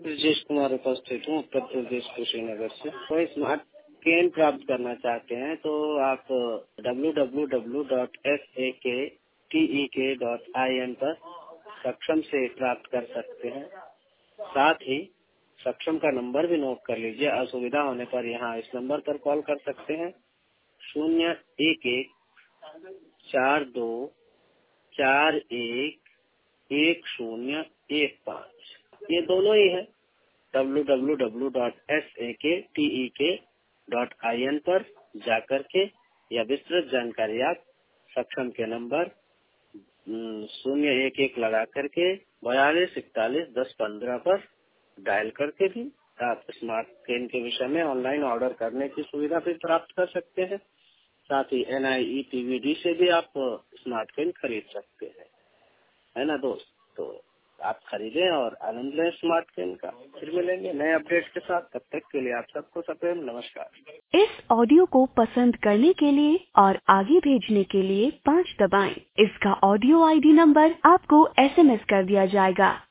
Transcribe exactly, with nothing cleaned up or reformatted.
ब्रजेश कुमार उपस्थित हूँ, उत्तर प्रदेश कुशीनगर से। कोई स्मार्ट केन प्राप्त करना चाहते हैं तो आप W W W dot S A K T ई के डॉट आई एन पर सक्षम से प्राप्त कर सकते हैं। साथ ही सक्षम का नंबर भी नोट कर लीजिए। असुविधा होने पर यहाँ इस नंबर पर कॉल कर सकते हैं, शून्य एक एक चार दो चार एक एक शून्य एक पाँच। ये दोनों ही है। W W W dot S A K T ई के डॉट आई एन पर जाकर के या विस्तृत जानकारी आप सक्षम के नंबर शून्य एक एक लगा करके बयालीस इकतालीस दस पंद्रह पर डायल करके भी आप स्मार्ट केन के विषय में ऑनलाइन ऑर्डर करने की सुविधा भी प्राप्त कर सकते हैं। साथ ही N I E P V D से भी आप स्मार्ट केन खरीद सकते हैं, है ना दोस्त। तो आप खरीदें और आनंद लें स्मार्ट केन का। फिर मिलेंगे नए अपडेट के साथ, तब तक के लिए आप सबको सप्रेम नमस्कार। इस ऑडियो को पसंद करने के लिए और आगे भेजने के लिए पाँच दबाएं। इसका ऑडियो आई डी नंबर आपको एस एम एस कर दिया जाएगा।